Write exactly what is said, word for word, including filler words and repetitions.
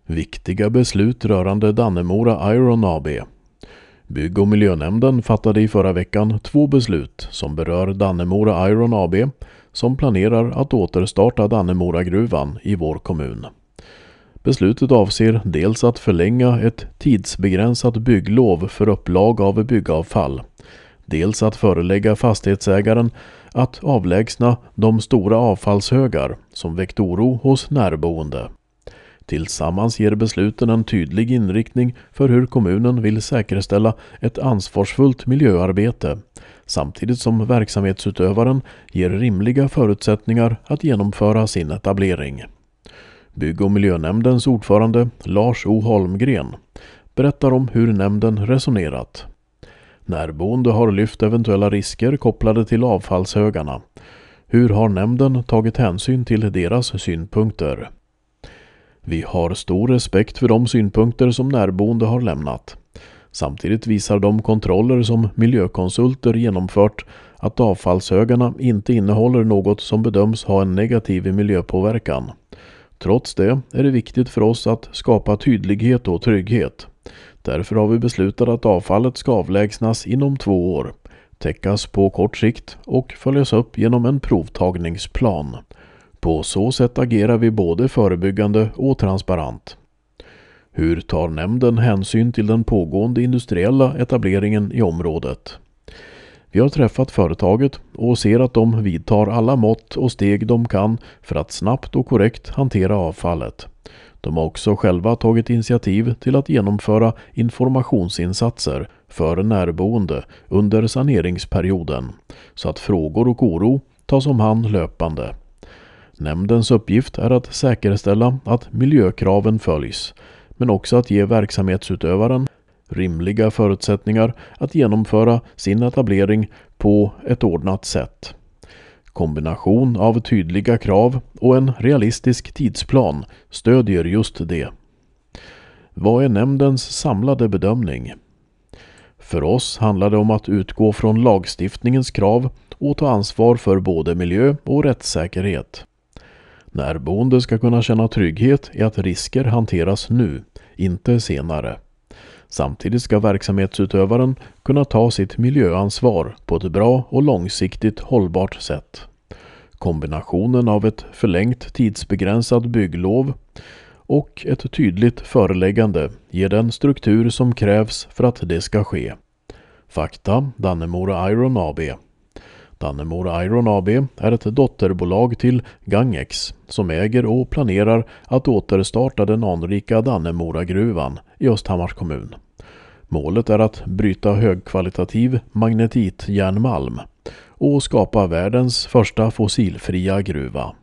Viktiga beslut rörande Dannemora Iron A B. Bygg- och miljönämnden fattade i förra veckan två beslut som berör Dannemora Iron A B som planerar att återstarta Dannemora-gruvan i vår kommun. Beslutet avser dels att förlänga ett tidsbegränsat bygglov för upplag av byggavfall, dels att förelägga fastighetsägaren att avlägsna de stora avfallshögar som väckt oro hos närboende. Tillsammans ger besluten en tydlig inriktning för hur kommunen vill säkerställa ett ansvarsfullt miljöarbete, samtidigt som verksamhetsutövaren ger rimliga förutsättningar att genomföra sin etablering. Bygg- och miljönämndens ordförande Lars O. Holmgren berättar om hur nämnden resonerat. Närboende har lyft eventuella risker kopplade till avfallshögarna. Hur har nämnden tagit hänsyn till deras synpunkter? Vi har stor respekt för de synpunkter som närboende har lämnat. Samtidigt visar de kontroller som miljökonsulter genomfört att avfallshögarna inte innehåller något som bedöms ha en negativ miljöpåverkan. Trots det är det viktigt för oss att skapa tydlighet och trygghet. Därför har vi beslutat att avfallet ska avlägsnas inom två år, täckas på kort sikt och följas upp genom en provtagningsplan. På så sätt agerar vi både förebyggande och transparent. Hur tar nämnden hänsyn till den pågående industriella etableringen i området? Vi har träffat företaget och ser att de vidtar alla mått och steg de kan för att snabbt och korrekt hantera avfallet. De har också själva tagit initiativ till att genomföra informationsinsatser för närboende under saneringsperioden, så att frågor och oro tas om hand löpande. Nämndens uppgift är att säkerställa att miljökraven följs, men också att ge verksamhetsutövaren rimliga förutsättningar att genomföra sin etablering på ett ordnat sätt. Kombination av tydliga krav och en realistisk tidsplan stödjer just det. Vad är nämndens samlade bedömning? För oss handlar det om att utgå från lagstiftningens krav och ta ansvar för både miljö och rättssäkerhet. Närboende ska kunna känna trygghet i att risker hanteras nu, inte senare. Samtidigt ska verksamhetsutövaren kunna ta sitt miljöansvar på ett bra och långsiktigt hållbart sätt. Kombinationen av ett förlängt tidsbegränsat bygglov och ett tydligt föreläggande ger den struktur som krävs för att det ska ske. Fakta: Dannemora Iron A B. Dannemora Iron A B är ett dotterbolag till Gangex som äger och planerar att återstarta den anrika Dannemora-gruvan i Östhammars kommun. Målet är att bryta högkvalitativ magnetitjärnmalm och skapa världens första fossilfria gruva.